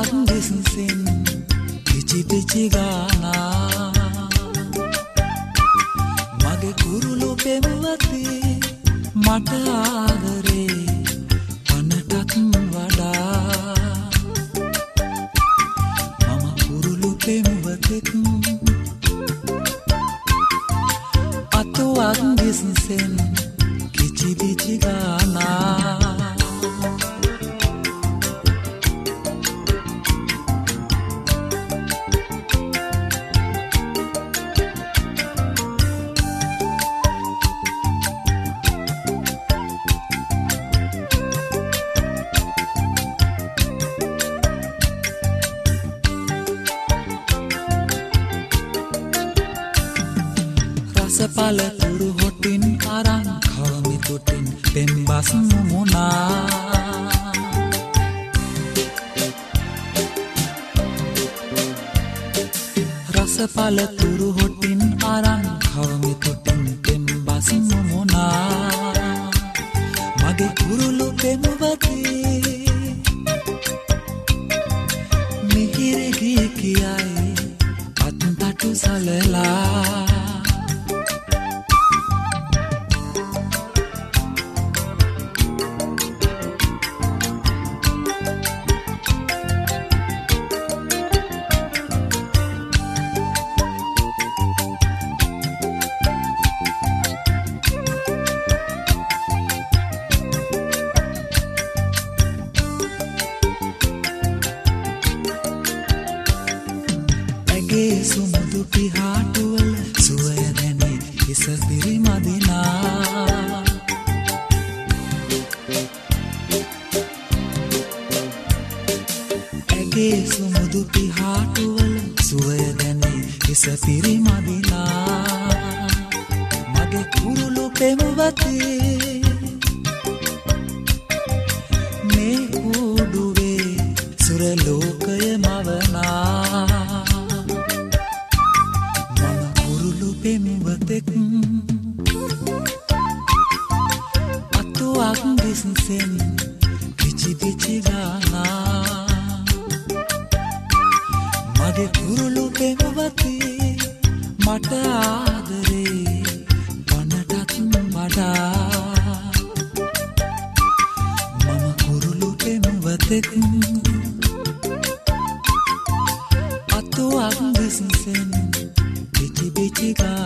අත්දිස්සින් පිචි පිචි ගානා මගේ කුරුළු පෙම්වතේ මට ආදරේ පනටත් වඩා මම කුරුළු පෙම්වතෙක් අතු අත්දිස්සින් කිචි පිචි ගානා සපල තුරු හොටින් අරන් කවමි තුටින් පෙම්බස් මුමුණා රසපල තුරු හොටින් අරන් කවමි තුටින් පෙම්බස් මුමුණා මගේ කුරුළු පෙම්වතේ මිහිරි ගී කියයි අත්තටු සලලා සුමුදු පිහාටුවල සුවය දැනේ හිස පිරිමදිනා ඇගේ සුමුදු පිහාටුවල සුවය දැනේ හිස පිරිමදිනා මගේ කුරුළු පෙම්වතේ මේ කුඩුවේ සුරලෝකය මවනා පෙම්වතෙක් අතු අත්දිස්සින් පිචි පිචි ගානා මගේ කුරුළු පෙම්වතේ මට ආදරේ පනටත් වඩා මම කුරුළු පෙම්වතෙක් අතු අත්දිස්සින් Bichi bichi ga